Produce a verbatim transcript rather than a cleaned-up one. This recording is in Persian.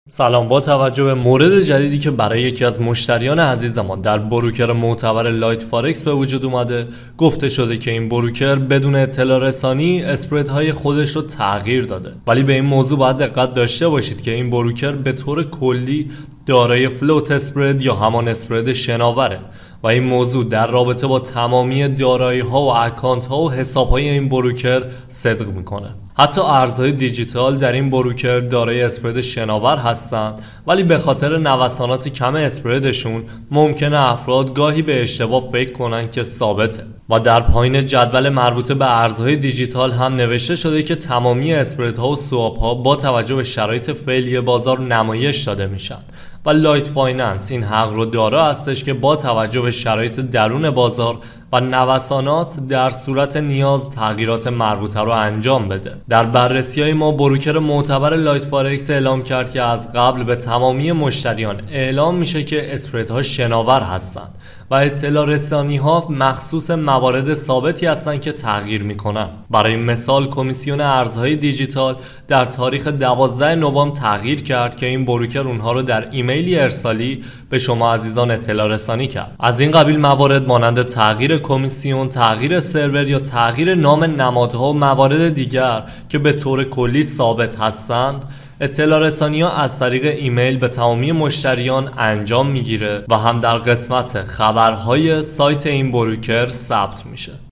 سلام. با توجه به مورد جدیدی که برای یکی از مشتریان عزیزمان در بروکر معتبر لایت فارکس به وجود اومده، گفته شده که این بروکر بدون اطلاع رسانی اسپردهای خودش رو تغییر داده. ولی به این موضوع باید دقت داشته باشید که این بروکر به طور کلی دارای فلوت اسپرد یا همان اسپرد شناوره و این موضوع در رابطه با تمامی دارایی ها و اکانت ها و حساب های این بروکر صدق میکنه. حتی ارزهای دیجیتال در این بروکر دارای اسپرد شناور هستند، ولی به خاطر نوسانات کم اسپردشون ممکنه افراد گاهی به اشتباه فکر کنن که ثابته. و در پایین جدول مربوط به ارزهای دیجیتال هم نوشته شده که تمامی اسپردها و سواب ها با توجه به شرایط فعلی بازار نمایش داده میشن و لایت فایننس این حق رو دارا هستش که با توجه به شرایط درون بازار و نوسانات در صورت نیاز تغییرات مربوطه رو انجام بده. در بررسی‌های ما بروکر معتبر لایت فارکس اعلام کرد که از قبل به تمامی مشتریان اعلام میشه که اسپردها شناور هستند و اطلاع رسانی ها مخصوص موارد ثابتی هستند که تغییر میکنن. برای مثال کمیسیون ارزهای دیجیتال در تاریخ دوازده نوامبر تغییر کرد که این بروکر اونها رو در ایمیلی ارسالی به شما عزیزان اطلاع رسانی کرد. از این قبیل موارد مانند تغییر کمیسیون، تغییر سرور یا تغییر نام نمادها و موارد دیگر که به طور کلی ثابت هستند، اطلاع رسانی ها از طریق ایمیل به تمامی مشتریان انجام میگیره و هم در قسمت خبرهای سایت این بروکر ثبت میشه.